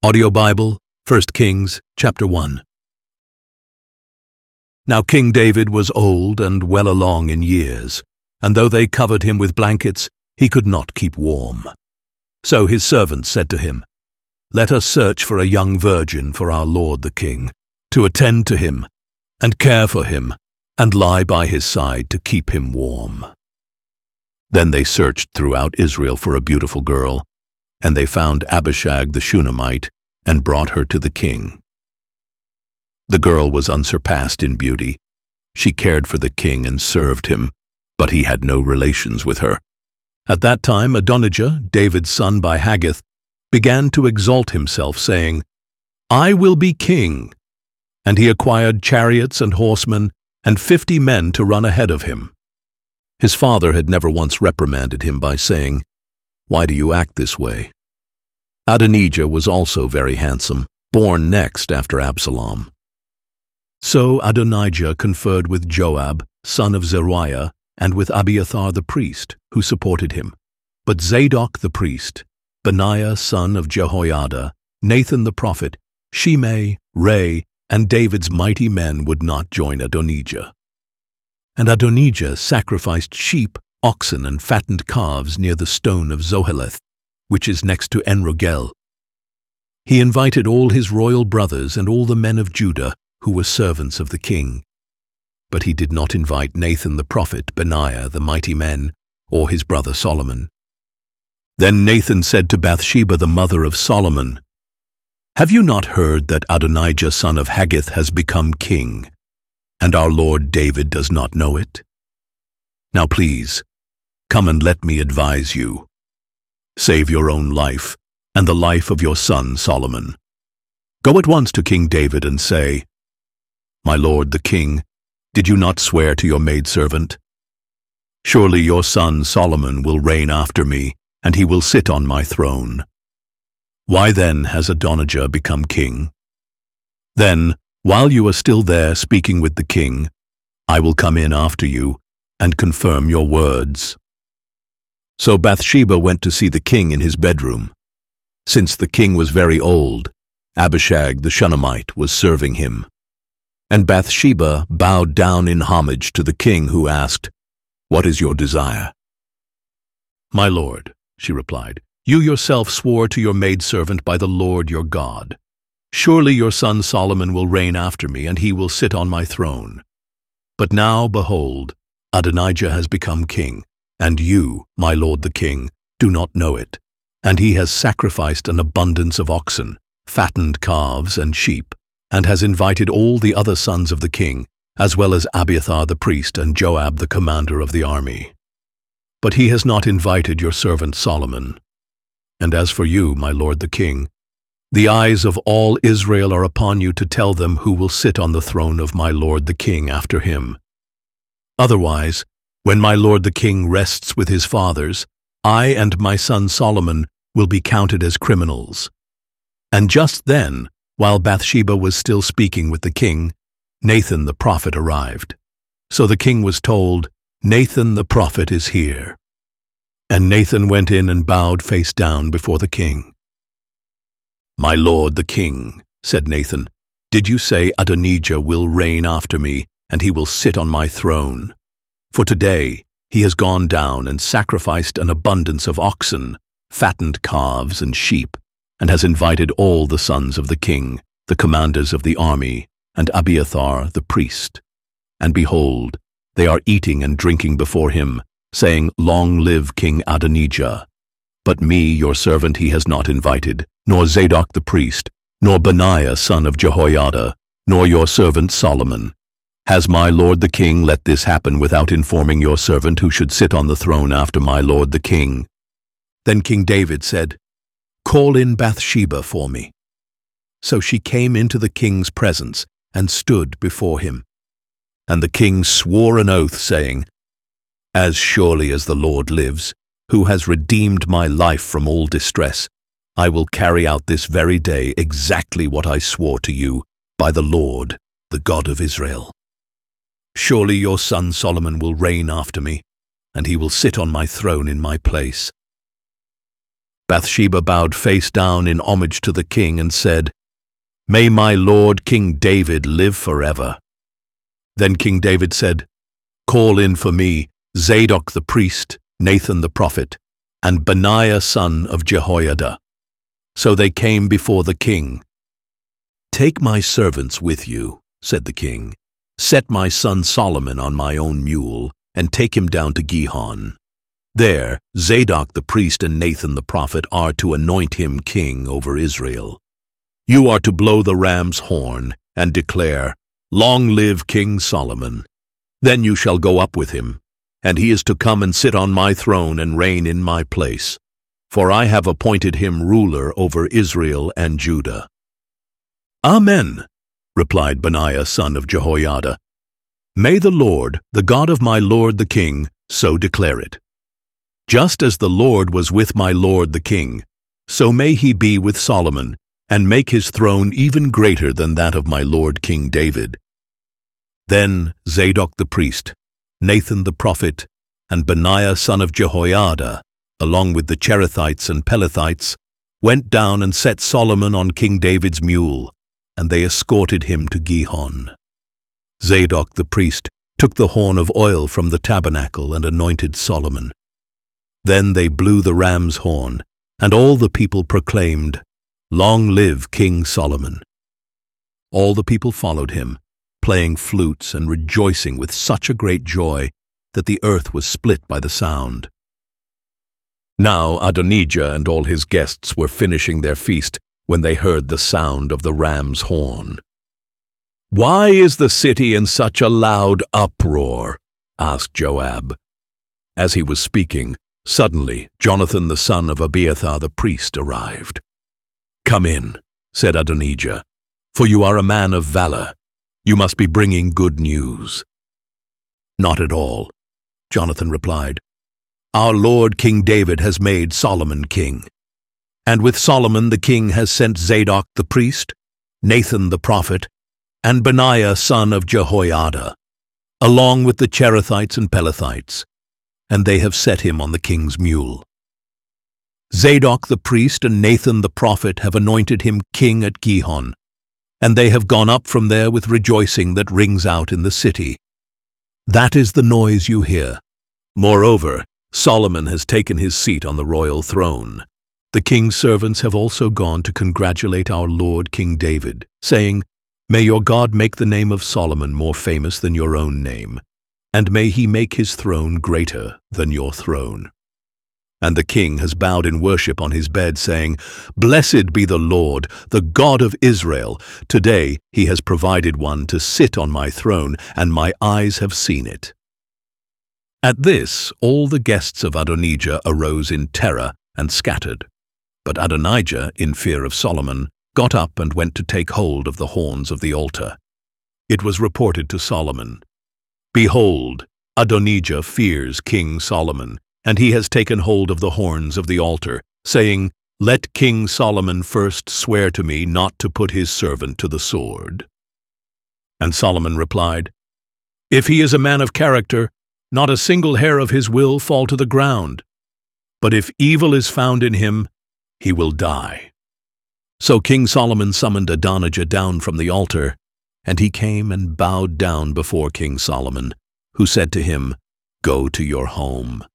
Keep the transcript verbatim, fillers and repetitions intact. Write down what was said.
Audio Bible, First Kings, chapter one. Now King David was old and well along in years, and though they covered him with blankets, he could not keep warm. So his servants said to him, "Let us search for a young virgin for our lord the king, to attend to him, and care for him, and lie by his side to keep him warm." Then they searched throughout Israel for a beautiful girl, and they found Abishag the Shunammite, and brought her to the king. The girl was unsurpassed in beauty. She cared for the king and served him, but he had no relations with her. At that time Adonijah, David's son by Haggith, began to exalt himself, saying, "I will be king." And he acquired chariots and horsemen, and fifty men to run ahead of him. His father had never once reprimanded him by saying, "Why do you act this way?" Adonijah was also very handsome, born next after Absalom. So Adonijah conferred with Joab, son of Zeruiah, and with Abiathar the priest, who supported him. But Zadok the priest, Benaiah son of Jehoiada, Nathan the prophet, Shimei, Ray, and David's mighty men would not join Adonijah. And Adonijah sacrificed sheep, oxen, and fattened calves near the stone of Zoheleth, which is next to En-Rogel. He invited all his royal brothers and all the men of Judah who were servants of the king. But he did not invite Nathan the prophet, Benaiah, the mighty men, or his brother Solomon. Then Nathan said to Bathsheba, the mother of Solomon, "Have you not heard that Adonijah son of Haggith has become king, and our lord David does not know it? Now please, come and let me advise you. Save your own life and the life of your son Solomon. Go at once to King David and say, 'My lord the king, did you not swear to your maidservant? Surely your son Solomon will reign after me, and he will sit on my throne. Why then has Adonijah become king? Then, while you are still there speaking with the king, I will come in after you and confirm your words.'" So Bathsheba went to see the king in his bedroom. Since the king was very old, Abishag the Shunammite was serving him. And Bathsheba bowed down in homage to the king, who asked, "What is your desire?" "My lord," she replied, "you yourself swore to your maidservant by the Lord your God. Surely your son Solomon will reign after me, and he will sit on my throne. But now, behold, Adonijah has become king, and you, my lord the king, do not know it, and he has sacrificed an abundance of oxen, fattened calves, and sheep, and has invited all the other sons of the king, as well as Abiathar the priest and Joab the commander of the army. But he has not invited your servant Solomon. And as for you, my lord the king, the eyes of all Israel are upon you to tell them who will sit on the throne of my lord the king after him. Otherwise, when my lord the king rests with his fathers, I and my son Solomon will be counted as criminals." And just then, while Bathsheba was still speaking with the king, Nathan the prophet arrived. So the king was told, "Nathan the prophet is here." And Nathan went in and bowed face down before the king. "My lord the king," said Nathan, "did you say Adonijah will reign after me, and he will sit on my throne? For today he has gone down and sacrificed an abundance of oxen, fattened calves, and sheep, and has invited all the sons of the king, the commanders of the army, and Abiathar the priest. And behold, they are eating and drinking before him, saying, 'Long live King Adonijah.' But me, your servant, he has not invited, nor Zadok the priest, nor Benaiah son of Jehoiada, nor your servant Solomon. Has my lord the king let this happen without informing your servant who should sit on the throne after my lord the king?" Then King David said, "Call in Bathsheba for me." So she came into the king's presence and stood before him. And the king swore an oath, saying, "As surely as the Lord lives, who has redeemed my life from all distress, I will carry out this very day exactly what I swore to you by the Lord, the God of Israel. Surely your son Solomon will reign after me, and he will sit on my throne in my place." Bathsheba bowed face down in homage to the king and said, "May my lord King David live forever." Then King David said, "Call in for me Zadok the priest, Nathan the prophet, and Benaiah son of Jehoiada." So they came before the king. "Take my servants with you," said the king. "Set my son Solomon on my own mule, and take him down to Gihon. There Zadok the priest and Nathan the prophet are to anoint him king over Israel. You are to blow the ram's horn and declare, 'Long live King Solomon.' Then you shall go up with him, and he is to come and sit on my throne and reign in my place, for I have appointed him ruler over Israel and Judah." "Amen," replied Benaiah son of Jehoiada. "May the Lord, the God of my lord the king, so declare it. Just as the Lord was with my lord the king, so may he be with Solomon, and make his throne even greater than that of my lord King David." Then Zadok the priest, Nathan the prophet, and Benaiah son of Jehoiada, along with the Cherethites and Pelethites, went down and set Solomon on King David's mule, and they escorted him to Gihon. Zadok the priest took the horn of oil from the tabernacle and anointed Solomon. Then they blew the ram's horn, and all the people proclaimed, "Long live King Solomon." All the people followed him, playing flutes and rejoicing with such a great joy that the earth was split by the sound. Now Adonijah and all his guests were finishing their feast when they heard the sound of the ram's horn. "Why is the city in such a loud uproar?" asked Joab. As he was speaking, suddenly Jonathan the son of Abiathar the priest arrived. "Come in," said Adonijah, "for you are a man of valor. You must be bringing good news." "Not at all," Jonathan replied. "Our lord King David has made Solomon king. And with Solomon the king has sent Zadok the priest, Nathan the prophet, and Benaiah son of Jehoiada, along with the Cherethites and Pelethites, and they have set him on the king's mule. Zadok the priest and Nathan the prophet have anointed him king at Gihon, and they have gone up from there with rejoicing that rings out in the city. That is the noise you hear. Moreover, Solomon has taken his seat on the royal throne. The king's servants have also gone to congratulate our lord King David, saying, 'May your God make the name of Solomon more famous than your own name, and may he make his throne greater than your throne.' And the king has bowed in worship on his bed, saying, 'Blessed be the Lord, the God of Israel. Today he has provided one to sit on my throne, and my eyes have seen it.'" At this, all the guests of Adonijah arose in terror and scattered. But Adonijah, in fear of Solomon, got up and went to take hold of the horns of the altar. It was reported to Solomon, "Behold, Adonijah fears King Solomon, and he has taken hold of the horns of the altar, saying, 'Let King Solomon first swear to me not to put his servant to the sword.'" And Solomon replied, "If he is a man of character, not a single hair of his will fall to the ground. But if evil is found in him, he will die." So King Solomon summoned Adonijah down from the altar, and he came and bowed down before King Solomon, who said to him, "Go to your home."